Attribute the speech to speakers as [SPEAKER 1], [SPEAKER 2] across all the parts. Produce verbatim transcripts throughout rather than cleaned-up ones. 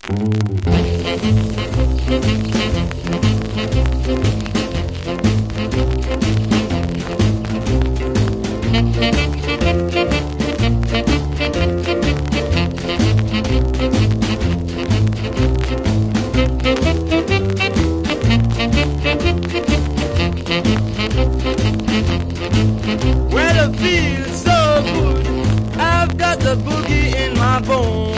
[SPEAKER 1] Well, it feels so good. I've got the boogie in my bones.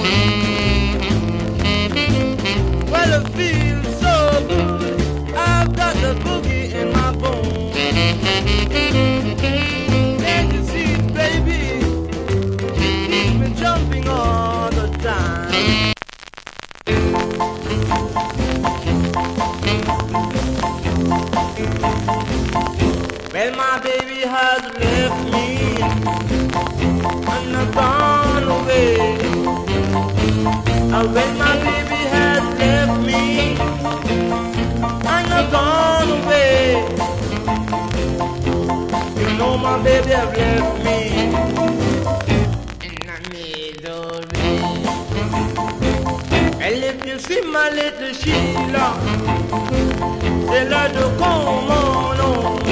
[SPEAKER 1] Well, it feels so good. I've got the boogie in my bones. Can't you see, baby? Keep me jumping all the time. Well, my baby has left me and I've gone away. Oh, well, my baby has left me and I've gone away. You know my baby has left me in the middle way. Well, if you see my little Sheila, tell her to come on home.